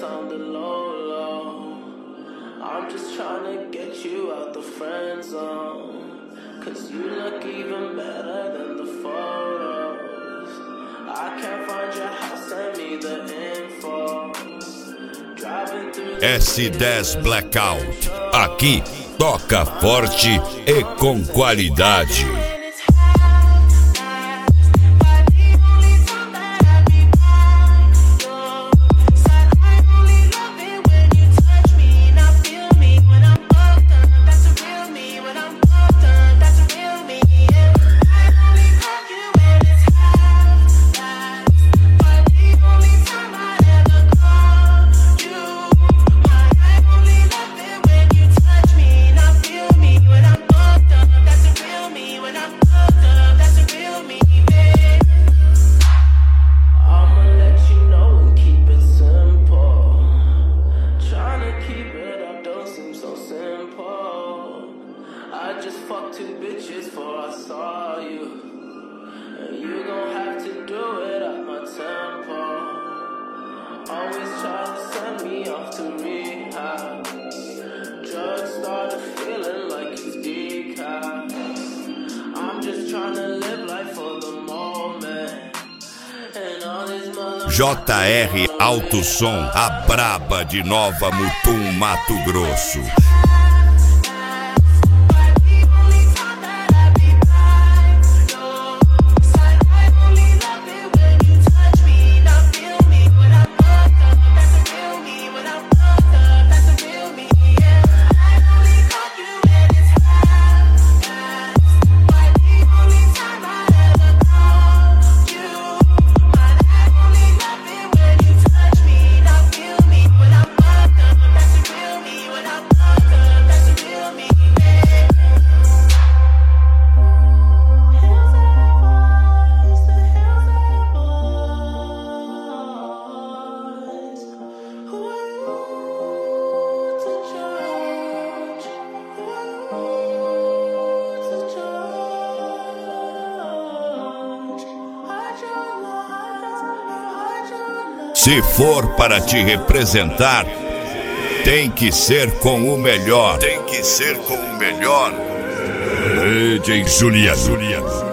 on the low. I'm just trying to get you out the friend zone, 'cause you look even better than the photos. I can't find your house, send me the info. S10 Blackout. Aqui toca forte e com qualidade. I just fucked 2 bitches before I saw you, and you gon' have to do it at my tempo. Always try to send me off to rehab. Drugs started feeling like it's decaf. I'm just trying to live life for the moment. JR Alto Som, a braba de Nova Mutum, Mato Grosso. Se for para te representar, tem que ser com o melhor. Tem que ser com o melhor. DJ Julia.